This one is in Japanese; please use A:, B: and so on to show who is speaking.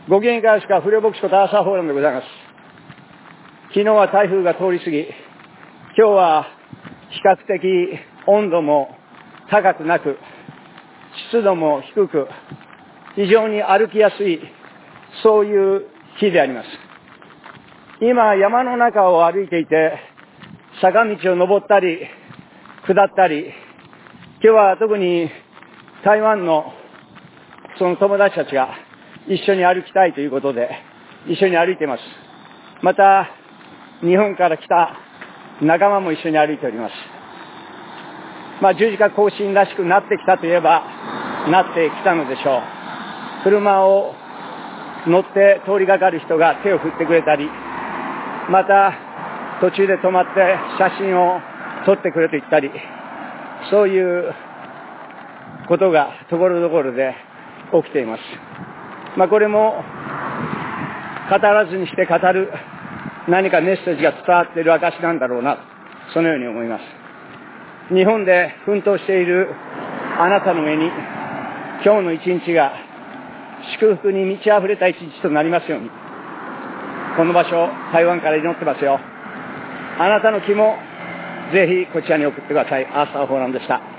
A: ご機嫌いかがですか。不良牧師ことアーサー・ホーランでございます。昨日は台風が通り過ぎ、今日は比較的温度も高くなく、湿度も低く、非常に歩きやすい、そういう日であります。今、山の中を歩いていて、坂道を登ったり、下ったり、今日は特に台湾のその友達たちが一緒に歩きたいということで、一緒に歩いています。また、日本から来た仲間も一緒に歩いております。十字架行進らしくなってきたといえば、なってきたのでしょう。車を乗って通りがかる人が手を振ってくれたり、また途中で止まって写真を撮ってくれと言ったり、そういうことがところどころで起きています。これも語らずにして語る何かメッセージが伝わっている証なんだろうな、そのように思います。日本で奮闘しているあなたの上に今日の一日が祝福に満ち溢れた一日となりますように。この場所、台湾から祈ってますよ。あなたの気もぜひこちらに送ってください。アーサー・ホーランでした。